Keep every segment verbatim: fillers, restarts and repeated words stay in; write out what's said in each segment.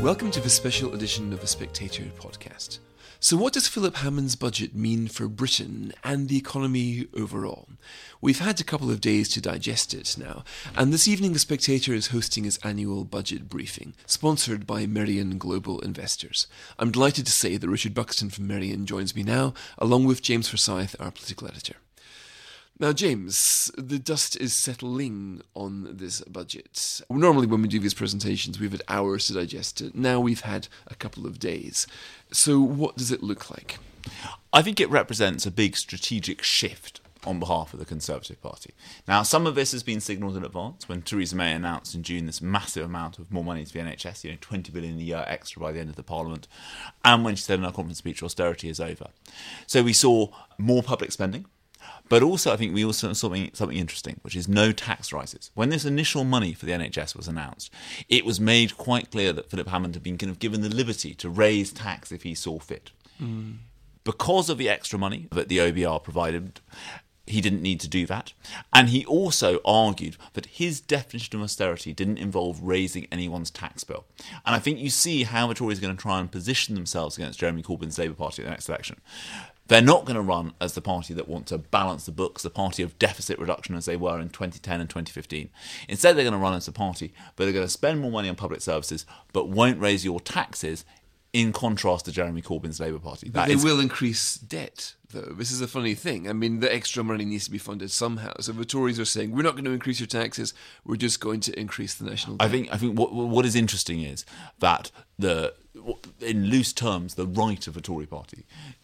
Welcome to this special edition of the Spectator podcast. So what does Philip Hammond's budget mean for Britain and the economy overall? We've had a couple of days to digest it now, and this evening the Spectator is hosting its annual budget briefing, sponsored by Merian Global Investors. I'm delighted to say that Richard Buxton from Merian joins me now, along with James Forsyth, our political editor. Now, James, the dust is settling on this budget. Normally when we do these presentations, we've had hours to digest it. Now we've had a couple of days. So what does it look like? I think it represents a big strategic shift on behalf of the Conservative Party. Now, some of this has been signalled in advance when Theresa May announced in June this massive amount of more money to the N H S, you know, twenty billion pounds a year extra by the end of the Parliament, and when she said in her conference speech, austerity is over. So we saw more public spending. But also, I think we also saw something, something interesting, which is no tax rises. When this initial money for the N H S was announced, it was made quite clear that Philip Hammond had been kind of given the liberty to raise tax if he saw fit. Mm. Because of the extra money that the O B R provided, he didn't need to do that. And he also argued that his definition of austerity didn't involve raising anyone's tax bill. And I think you see how the Tories are going to try and position themselves against Jeremy Corbyn's Labour Party at the next election. They're not going to run as the party that want to balance the books, the party of deficit reduction as they were in twenty ten and twenty fifteen. Instead, they're going to run as a party, but they're going to spend more money on public services, but won't raise your taxes, in contrast to Jeremy Corbyn's Labour Party. But that they is... will increase debt, though. This is a funny thing. I mean, the extra money needs to be funded somehow. So the Tories are saying, we're not going to increase your taxes, we're just going to increase the national debt. I think I think what what is interesting is that, the in loose terms, the right of the Tory party,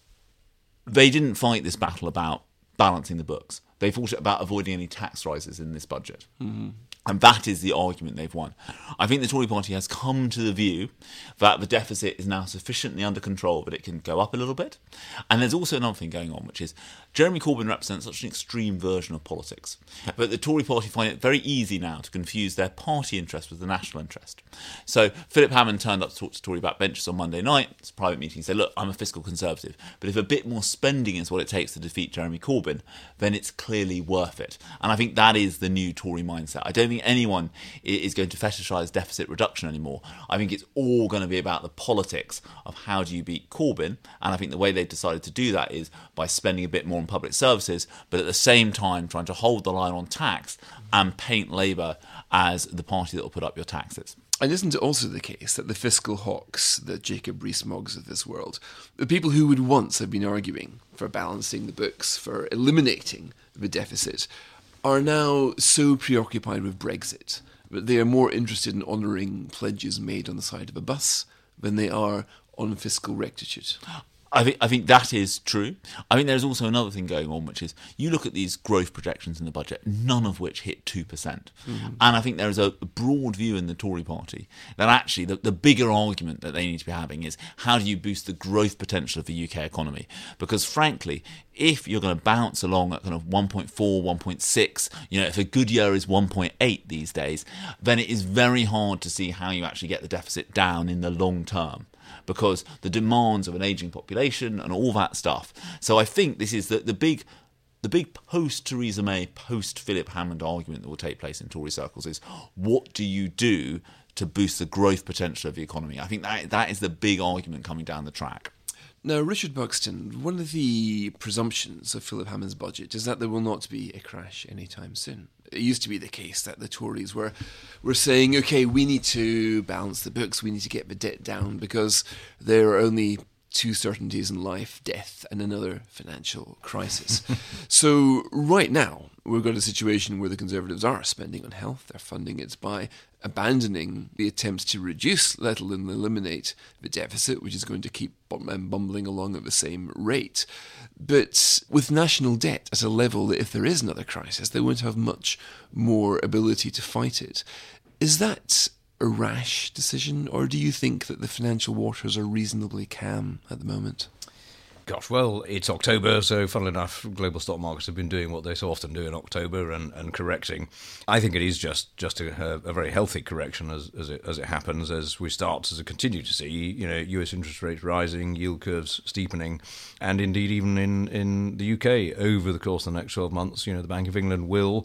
they didn't fight this battle about balancing the books. They fought it about avoiding any tax rises in this budget. Mm-hmm. And that is the argument they've won. I think the Tory party has come to the view that the deficit is now sufficiently under control that it can go up a little bit. And there's also another thing going on, which is Jeremy Corbyn represents such an extreme version of politics. But the Tory party find it very easy now to confuse their party interest with the national interest. So Philip Hammond turned up to talk to Tory backbenchers on Monday night. It's a private meeting. He said, look, I'm a fiscal conservative, but if a bit more spending is what it takes to defeat Jeremy Corbyn, then it's clearly worth it. And I think that is the new Tory mindset. I don't think anyone is going to fetishise deficit reduction anymore. I think it's all going to be about the politics of how do you beat Corbyn, and I think the way they've decided to do that is by spending a bit more on public services, but at the same time trying to hold the line on tax and paint Labour as the party that will put up your taxes. And isn't it also the case that the fiscal hawks, the Jacob Rees-Moggs of this world, the people who would once have been arguing for balancing the books, for eliminating the deficit, are now so preoccupied with Brexit that they are more interested in honouring pledges made on the side of a bus than they are on fiscal rectitude? I think I think that is true. I think there's also another thing going on, which is you look at these growth projections in the budget, none of which hit two percent. Mm-hmm. And I think there is a broad view in the Tory party that actually the, the bigger argument that they need to be having is how do you boost the growth potential of the U K economy? Because frankly, if you're going to bounce along at kind of one point four, one point six, you know, if a good year is one point eight these days, then it is very hard to see how you actually get the deficit down in the long term, because the demands of an ageing population and all that stuff. So I think this is the, the big the big post-Theresa May, post-Philip Hammond argument that will take place in Tory circles is, what do you do to boost the growth potential of the economy? I think that that is the big argument coming down the track. Now, Richard Buxton, one of the presumptions of Philip Hammond's budget is that there will not be a crash anytime soon. It used to be the case that the Tories were were saying, OK, we need to balance the books, we need to get the debt down because there are only two certainties in life, death and another financial crisis. So right now, we've got a situation where the Conservatives are spending on health. They're funding it by abandoning the attempts to reduce, let alone eliminate, the deficit, which is going to keep bum- bumbling along at the same rate. But with national debt at a level that if there is another crisis, they won't have much more ability to fight it. Is that a rash decision, or do you think that the financial waters are reasonably calm at the moment? Gosh, well, it's October, so funnily enough, global stock markets have been doing what they so often do in October and, and correcting. I think it is just just a, a very healthy correction as as it, as it happens, as we start to continue to see, you know, U S interest rates rising, yield curves steepening, and indeed even in, in the U K over the course of the next twelve months, you know, the Bank of England will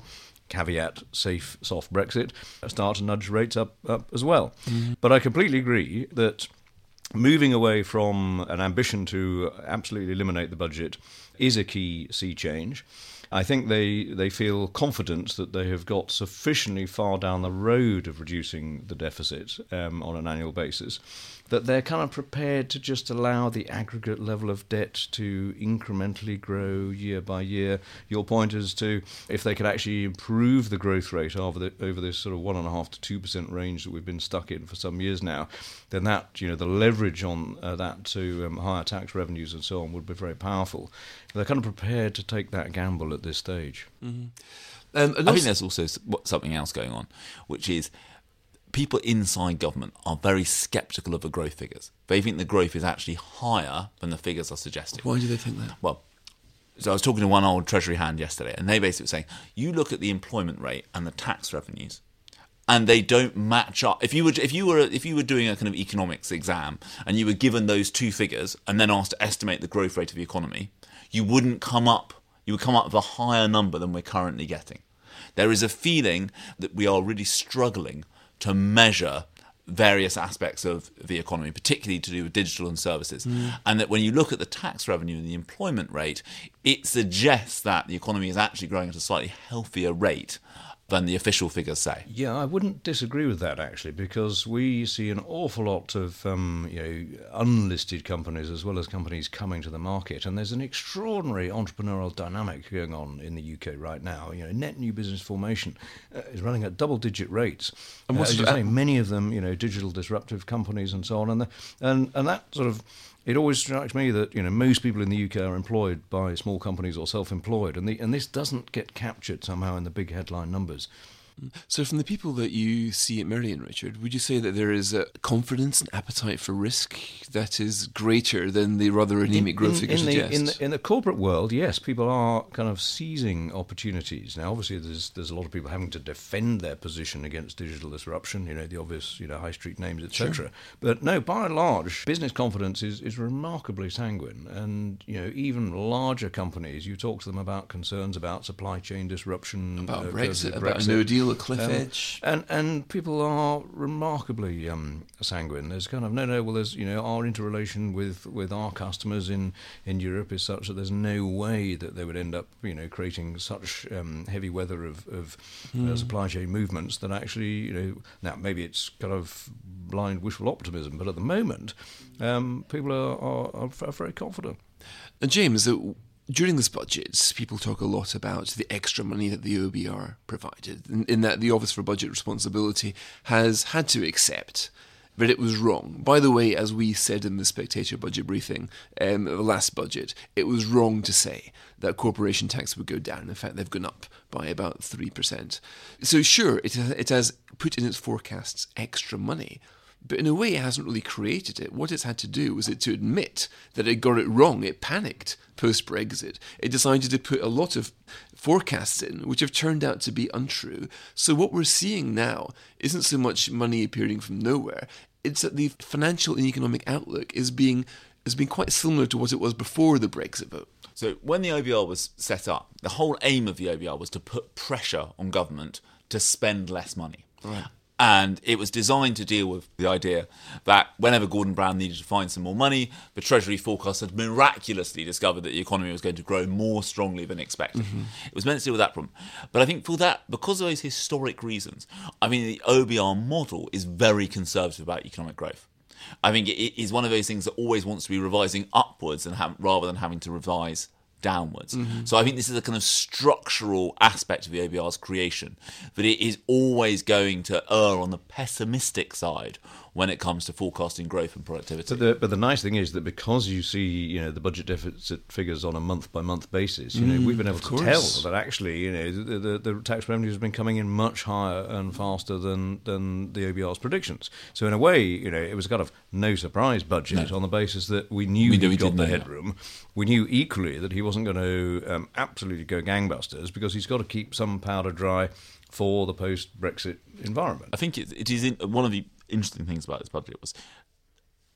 caveat, safe, soft Brexit, start to nudge rates up, up as well. Mm-hmm. But I completely agree that moving away from an ambition to absolutely eliminate the budget is a key sea change. I think they, they feel confident that they have got sufficiently far down the road of reducing the deficit um, on an annual basis that they're kind of prepared to just allow the aggregate level of debt to incrementally grow year by year. Your point is to, if they could actually improve the growth rate over the, over this sort of one and a half to two percent range that we've been stuck in for some years now, then that, you know, the leverage on uh, that to um, higher tax revenues and so on would be very powerful. They're kind of prepared to take that gamble at this stage. Mm-hmm. Um, and I think there's also something else going on, which is people inside government are very sceptical of the growth figures. They think the growth is actually higher than the figures are suggesting. Why do they think that? Well, so I was talking to one old Treasury hand yesterday, and they basically were saying, you look at the employment rate and the tax revenues, and they don't match up. If you were if you were if you were doing a kind of economics exam and you were given those two figures and then asked to estimate the growth rate of the economy, you wouldn't come up. You would come up with a higher number than we're currently getting. There is a feeling that we are really struggling to measure various aspects of the economy, particularly to do with digital and services. Mm. And that when you look at the tax revenue and the employment rate, it suggests that the economy is actually growing at a slightly healthier rate than the official figures say. Yeah, I wouldn't disagree with that, actually, because we see an awful lot of um, you know, unlisted companies as well as companies coming to the market, and there's an extraordinary entrepreneurial dynamic going on in the U K right now. You know, net new business formation uh, is running at double-digit rates. And what's uh, as you say, many of them, you know, digital disruptive companies and so on, and the, and and that sort of. It always strikes me that, you know, most people in the U K are employed by small companies or self-employed, and the, and this doesn't get captured somehow in the big headline numbers. So from the people that you see at Merian, Richard, would you say that there is a confidence and appetite for risk that is greater than the rather anemic growth in, figures in the, suggest? In the, in the corporate world, yes, people are kind of seizing opportunities. Now, obviously, there's there's a lot of people having to defend their position against digital disruption, you know, the obvious, you know, high street names, et cetera. Sure. But no, by and large, business confidence is, is remarkably sanguine. And, you know, even larger companies, you talk to them about concerns about supply chain disruption. About uh, Brexit, Brexit, about a no deal, a cliff um, edge. And and people are remarkably um, sanguine. There's kind of, no, no, well, there's, you know, our interrelation with, with our customers in, in Europe is such that there's no way that they would end up, you know, creating such um, heavy weather of, of mm. uh, supply chain movements that actually, you know, now maybe it's kind of blind wishful optimism, but at the moment, um, people are, are, are very confident. And James, uh, during this budget, people talk a lot about the extra money that the O B R provided, in, in that the Office for Budget Responsibility has had to accept that it was wrong. By the way, as we said in the Spectator budget briefing, um, the last budget, it was wrong to say that corporation tax would go down. In fact, they've gone up by about three percent. So sure, it, it has put in its forecasts extra money, but in a way it hasn't really created it. What it's had to do was it to admit that it got it wrong. It panicked post-Brexit. It decided to put a lot of forecasts in, which have turned out to be untrue. So what we're seeing now isn't so much money appearing from nowhere. It's that the financial and economic outlook is being has been quite similar to what it was before the Brexit vote. So when the O B R was set up, the whole aim of the O B R was to put pressure on government to spend less money. Right. And it was designed to deal with the idea that whenever Gordon Brown needed to find some more money, the Treasury forecast had miraculously discovered that the economy was going to grow more strongly than expected. Mm-hmm. It was meant to deal with that problem. But I think for that, because of those historic reasons, I mean, the O B R model is very conservative about economic growth. I think it is one of those things that always wants to be revising upwards and have, rather than having to revise downwards. Mm-hmm. So I think this is a kind of structural aspect of the O B R's creation, that it is always going to err on the pessimistic side when it comes to forecasting growth and productivity. But the, but the nice thing is that because you see, you know, the budget deficit figures on a month-by-month basis, you know, mm, we've been able to course. tell that actually, you know, the, the, the tax revenues have been coming in much higher and faster than, than the O B R's predictions. So in a way, you know, it was kind of no surprise budget no. on the basis that we knew we he got the headroom. We knew equally that he wasn't going to um, absolutely go gangbusters because he's got to keep some powder dry for the post-Brexit environment. I think it, it is in, one of the interesting things about this budget was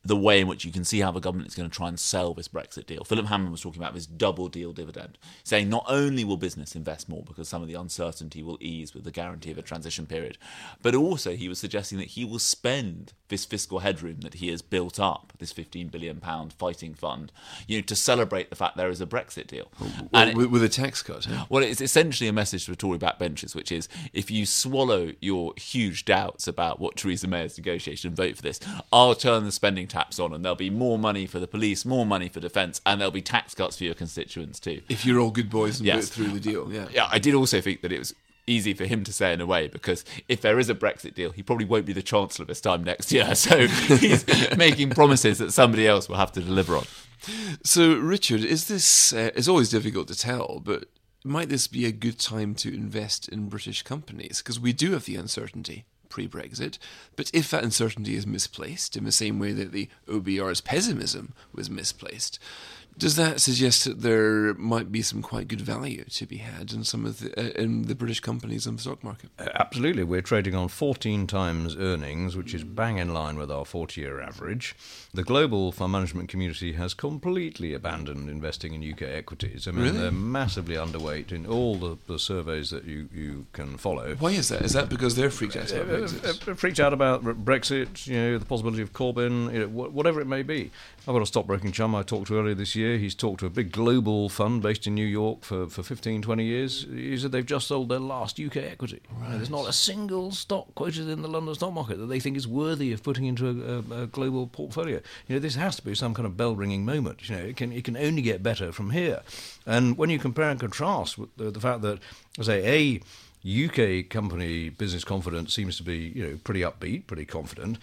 the way in which you can see how the government is going to try and sell this Brexit deal. Philip Hammond was talking about this double deal dividend, saying not only will business invest more because some of the uncertainty will ease with the guarantee of a transition period, but also he was suggesting that he will spend this fiscal headroom that he has built up, this fifteen billion pounds fighting fund, you know, to celebrate the fact there is a Brexit deal. Well, and with, it, with a tax cut. Huh? Well, it's essentially a message to the Tory backbenchers, which is if you swallow your huge doubts about what Theresa May has negotiated and vote for this, I'll turn the spending taps on and there'll be more money for the police, more money for defence, and there'll be tax cuts for your constituents too. If you're all good boys and Yes. vote through the deal, yeah. Yeah, I did also think that it was easy for him to say in a way, because if there is a Brexit deal, he probably won't be the Chancellor this time next year, so he's making promises that somebody else will have to deliver on. So, Richard, is this, uh, it's always difficult to tell, but might this be a good time to invest in British companies? Because we do have the uncertainty pre-Brexit, but if that uncertainty is misplaced, in the same way that the O B R's pessimism was misplaced, does that suggest that there might be some quite good value to be had in some of the uh, in the British companies on the stock market? Uh, absolutely. We're trading on fourteen times earnings, which is bang in line with our forty-year average. The global fund management community has completely abandoned investing in U K equities. I mean, Really? they're massively underweight in all the, the surveys that you, you can follow. Why is that? Is that because they're freaked out about Uh, Brexit? uh, freaked out about Brexit, you know, the possibility of Corbyn, you know, wh- whatever it may be. I've got a stockbroking chum I talked to earlier this year. He's talked to a big global fund based in New York for, for fifteen, twenty years. He said they've just sold their last U K equity. You know, there's not a single stock quoted in the London stock market that they think is worthy of putting into a, a, a global portfolio. You know, this has to be some kind of bell-ringing moment. You know, it can it can only get better from here. And when you compare and contrast with the, the fact that, I say, a U K company business confidence seems to be, you know, pretty upbeat, pretty confident.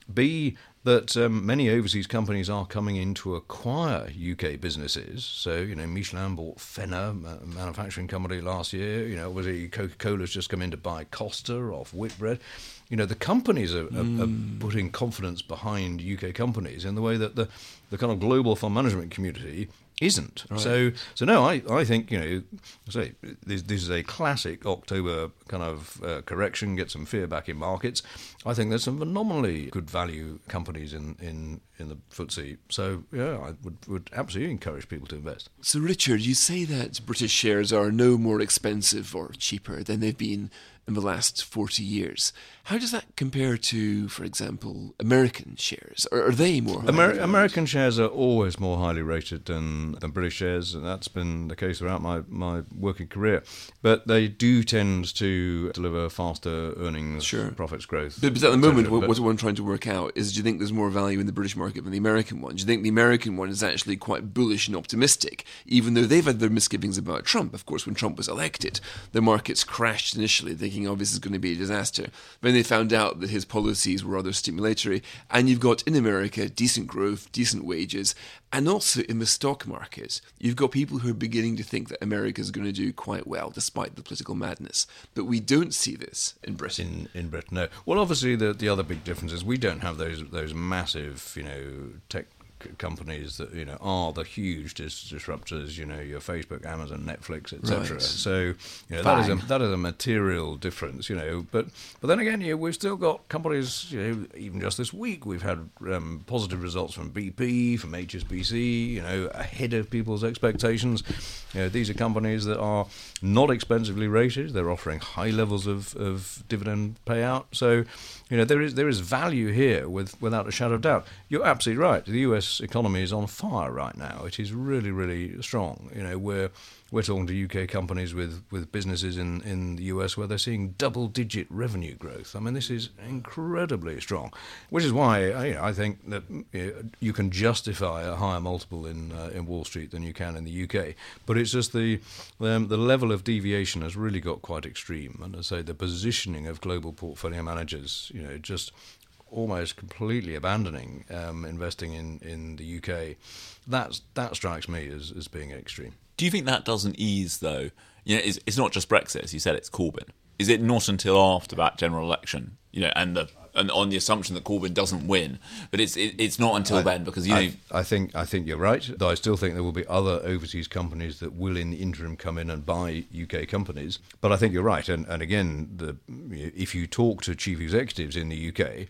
B, that um, many overseas companies are coming in to acquire U K businesses. So, you know, Michelin bought Fenner, a manufacturing company, last year. You know, obviously Coca-Cola's just come in to buy Costa off Whitbread. You know, the companies are, Mm. are, are putting confidence behind U K companies in the way that the, the kind of global fund management community isn't. Right. So, so no, I, I think, you know, I say this, this is a classic October kind of uh, correction, get some fear back in markets. I think there's some phenomenally good value companies in, in, in the F T S E. So, yeah, I would, would absolutely encourage people to invest. So, Richard, you say that British shares are no more expensive or cheaper than they've been in the last forty years. How does that compare to, for example, American shares? Or are they more highly Amer- valued? American shares are always more highly rated than, than British shares, and that's been the case throughout my, my working career. But they do tend to deliver faster earnings, Sure. profits growth. But, but at the et moment, cetera. what, But- what I'm trying to work out is, do you think there's more value in the British market than the American one? Do you think the American one is actually quite bullish and optimistic, even though they've had their misgivings about Trump? Of course, when Trump was elected, the markets crashed initially, thinking, oh, this is going to be a disaster. Then they found out that his policies were rather stimulatory, and you've got, in America, decent growth, decent wages, and also in the stock market, you've got people who are beginning to think that America is going to do quite well, despite the political madness. But we don't see this in Britain. in in Britain, no. Well, obviously, the the other big difference is we don't have those those massive, you know, tech c- companies that, you know, are the huge dis- disruptors. You know, your Facebook, Amazon, Netflix, et cetera. Right. So, you know, that is a Bang. that is a material difference. You know, but but then again, you know, we've still got companies. You know, even just this week, we've had um, positive results from B P, from H S B C. You know, ahead of people's expectations. You know, these are companies that are not expensively rated. They're offering high levels of, of dividend payout. So, you know, there is there is value here with without a shadow of doubt. You're absolutely right. The U S economy is on fire right now. It is really, really strong. You know, we're we're talking to U K companies with, with businesses in, in the U S where they're seeing double-digit revenue growth. I mean, this is incredibly strong, which is why I, you know, I think that you know, you can justify a higher multiple in uh, in Wall Street than you can in the U K. But it's just the um, the level of deviation has really got quite extreme, and I say the positioning of global portfolio managers, you know, just almost completely abandoning um, investing in, in the U K. That's that strikes me as, as being extreme. Do you think that doesn't ease, though? You know, it's, it's not just Brexit, as you said, it's Corbyn. Is it not until after that general election, you know, and the and on the assumption that Corbyn doesn't win, but it's it, it's not until I, then because you know. I, I think I think you're right. Though I still think there will be other overseas companies that will, in the interim, come in and buy U K companies. But I think you're right. And and again, the if you talk to chief executives in the U K,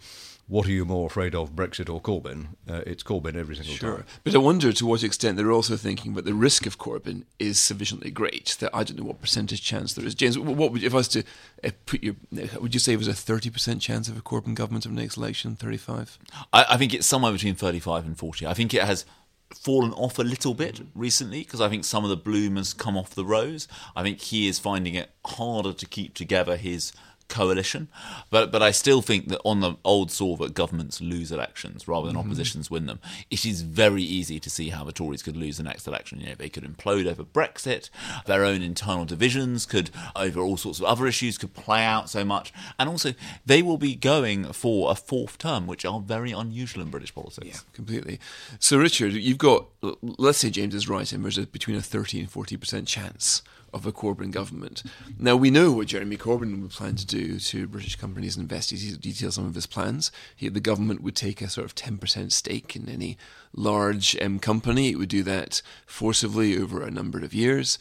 what are you more afraid of, Brexit or Corbyn? Uh, it's Corbyn every single Sure. time. But I wonder to what extent they're also thinking that the risk of Corbyn is sufficiently great that I don't know what percentage chance there is. James, what would, if I was to uh, put your, would you say it was a thirty percent chance of a Corbyn government of next election, thirty-five? I, I think it's somewhere between thirty-five and forty. I think it has fallen off a little bit recently because I think some of the bloom has come off the rose. I think he is finding it harder to keep together his coalition, but but I still think that on the old saw that governments lose elections rather than mm-hmm. oppositions win them. It is very easy to see how the Tories could lose the next election. You know, they could implode over Brexit, their own internal divisions could, over all sorts of other issues, could play out so much, and also they will be going for a fourth term, which are very unusual in British politics. Yeah, completely. So, Richard, you've got, let's say James is right, and there's a, between a thirty and forty percent chance of a Corbyn government. Now, we know what Jeremy Corbyn would plan to do to British companies and investors. He's detailed some of his plans. He, the government would take a sort of ten percent stake in any large um, company. It would do that forcibly over a number of years.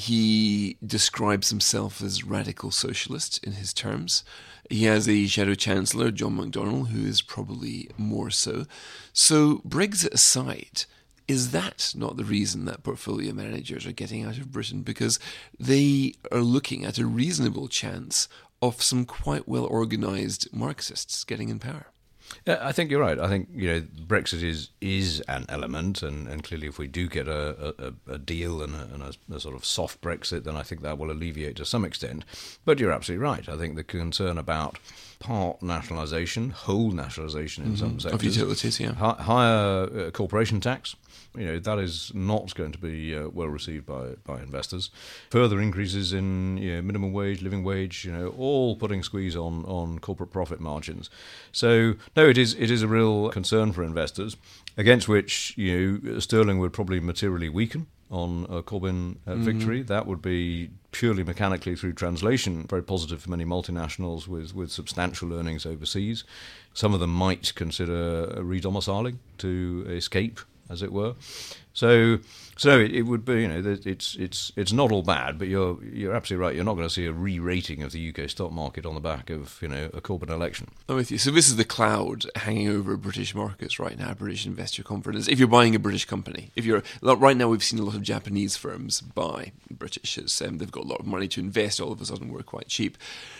He describes himself as radical socialist in his terms. He has a shadow chancellor, John McDonnell, who is probably more so. So, Brexit aside, is that not the reason that portfolio managers are getting out of Britain? Because they are looking at a reasonable chance of some quite well-organised Marxists getting in power. Yeah, I think you're right. I think, you know, Brexit is is an element, and, and clearly if we do get a, a, a deal and, a, and a, a sort of soft Brexit, then I think that will alleviate to some extent. But you're absolutely right. I think the concern about part nationalisation, whole nationalisation in mm-hmm. some sectors, of utilities, yeah, hi, higher uh, corporation tax, you know, that is not going to be uh, well received by, by investors. Further increases in, you know, minimum wage, living wage, you know, all putting squeeze on, on corporate profit margins. So no, it is it is a real concern for investors, against which, you know, sterling would probably materially weaken on a Corbyn uh, mm-hmm. victory. That would be purely mechanically through translation very positive for many multinationals with, with substantial earnings overseas. Some of them might consider redomiciling to escape, as it were. So, so it, it would be, you know, it's it's it's not all bad, but you're you're absolutely right. You're not going to see a re-rating of the U K stock market on the back of, you know, a Corbyn election. I'm with you. So this is the cloud hanging over British markets right now, British investor confidence. If you're buying a British company, if you're right now, we've seen a lot of Japanese firms buy British. Um, they've got a lot of money to invest. All of a sudden, we're quite cheap.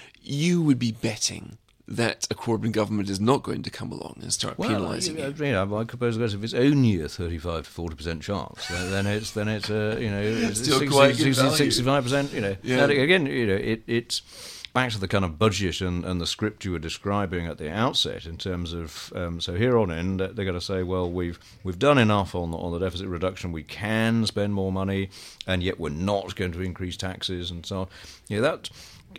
You would be betting that a Corbyn government is not going to come along and start well, penalising you. it. You know, I suppose if it's only a thirty-five to forty percent chance, then it's then it's a, you know, it's still sixty, quite good sixty, value. sixty-five percent. You know, yeah. and again, you know, it, it's back to the kind of budget and, and the script you were describing at the outset in terms of um, so here on in they're going to say, well, we've we've done enough on the, on the deficit reduction, we can spend more money, and yet we're not going to increase taxes and so on. You know, that.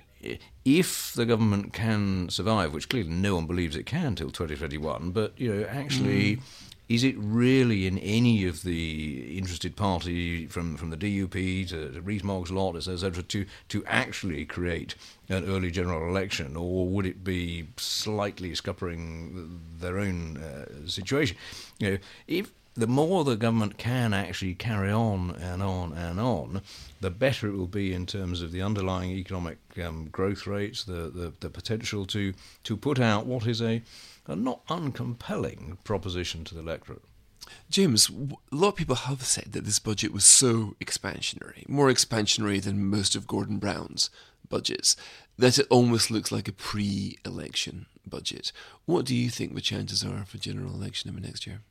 If the government can survive, which clearly no one believes it can till twenty twenty-one, but, you know, actually, mm. is it really in any of the interested party, from, from the D U P to, to Rees-Mogg's lot, et cetera, to, to actually create an early general election, or would it be slightly scuppering their own uh, situation? You know, if the more the government can actually carry on and on and on, the better it will be in terms of the underlying economic um, growth rates, the, the, the potential to, to put out what is a, a not uncompelling proposition to the electorate. James, a lot of people have said that this budget was so expansionary, more expansionary than most of Gordon Brown's budgets, that it almost looks like a pre-election budget. What do you think the chances are for general election in the next year?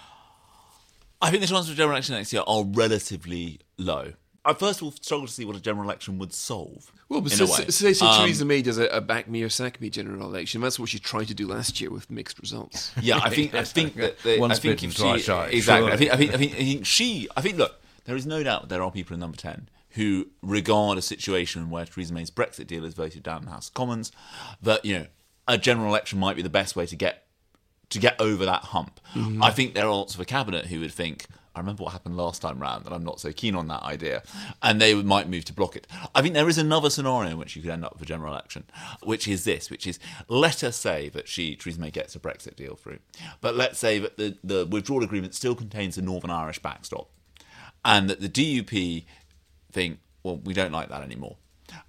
I think the chances for general election next year are relatively low. I first of all struggle to see what a general election would solve. Well, but in so, a way. so, so um, Theresa May does a, a back me or sack me general election. That's what she tried to do last year with mixed results. Yeah, I think I think that they, One I think spit and she, twice shy. Exactly. Sure. I think I think I think I think she. I think look, there is no doubt there are people in Number ten who regard a situation where Theresa May's Brexit deal is voted down in the House of Commons, that, you know, a general election might be the best way to get to get over that hump. Mm-hmm. I think there are lots of a cabinet who would think, I remember what happened last time round, and I'm not so keen on that idea, and they might move to block it. I think there is another scenario in which you could end up with a general election, which is this, which is, let us say that she, Theresa May, gets a Brexit deal through, but let's say that the, the withdrawal agreement still contains a Northern Irish backstop, and that the D U P think, well, we don't like that anymore.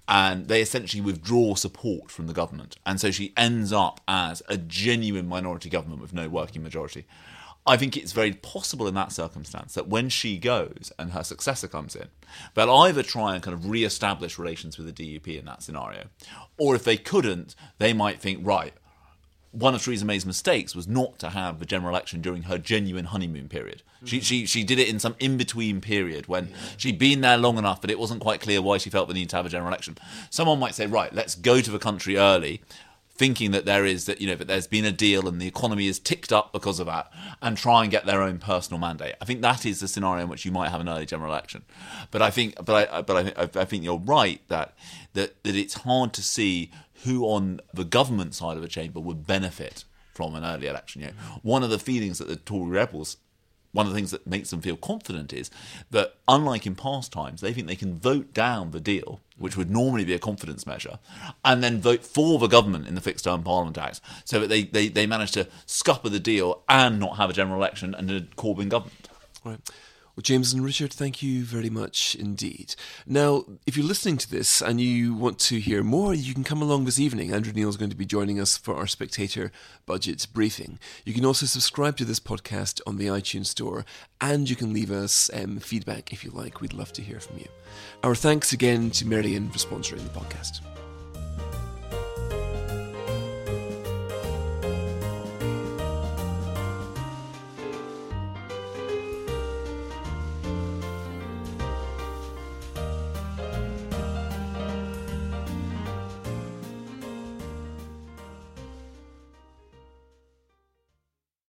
and they essentially withdraw support from the government. And so she ends up as a genuine minority government with no working majority. I think it's very possible in that circumstance that when she goes and her successor comes in, they'll either try and kind of re-establish relations with the D U P in that scenario, or if they couldn't, they might think, right, one of Theresa May's mistakes was not to have the general election during her genuine honeymoon period. Mm-hmm. She, she she did it in some in-between period when yeah. she'd been there long enough that it wasn't quite clear why she felt the need to have a general election. Someone might say, right, let's go to the country early, thinking that there is that you know that there's been a deal and the economy is ticked up because of that, and try and get their own personal mandate. I think that is the scenario in which you might have an early general election. But I think, but I, but I, I think you're right that that that it's hard to see who on the government side of the chamber would benefit from an early election. You know, one of the feelings that the Tory rebels, one of the things that makes them feel confident is that, unlike in past times, they think they can vote down the deal, which would normally be a confidence measure, and then vote for the government in the Fixed Term Parliament Act, so that they, they, they manage to scupper the deal and not have a general election and a Corbyn government. Right. Well, James and Richard, thank you very much indeed. Now, if you're listening to this and you want to hear more, you can come along this evening. Andrew Neil is going to be joining us for our Spectator Budget Briefing. You can also subscribe to this podcast on the iTunes Store, and you can leave us um, feedback if you like. We'd love to hear from you. Our thanks again to Marianne for sponsoring the podcast.